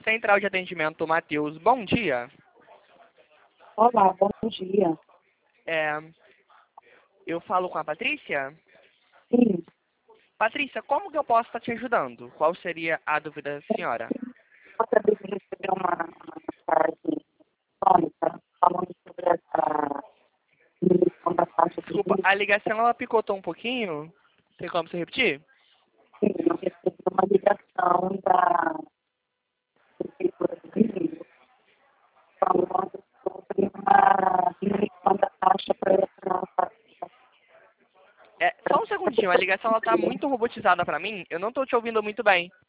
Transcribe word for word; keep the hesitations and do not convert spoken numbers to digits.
Central de Atendimento Matheus, bom dia. Olá, bom dia. É, eu falo com a Patrícia? Sim, Patrícia, como que eu posso estar te ajudando? Qual seria a dúvida da senhora? eu acabei de receber uma, uma mensagem eletrônica falando sobre essa diminuição da taxa de Desculpa, juros. a ligação ela picotou um pouquinho. Tem como você repetir? Sim, eu recebi uma ligação da Prefeitura do Rio falando sobre uma diminuição da taxa para essa nossa. É, só um segundinho, a ligação ela tá muito robotizada pra mim. Eu não tô te ouvindo muito bem.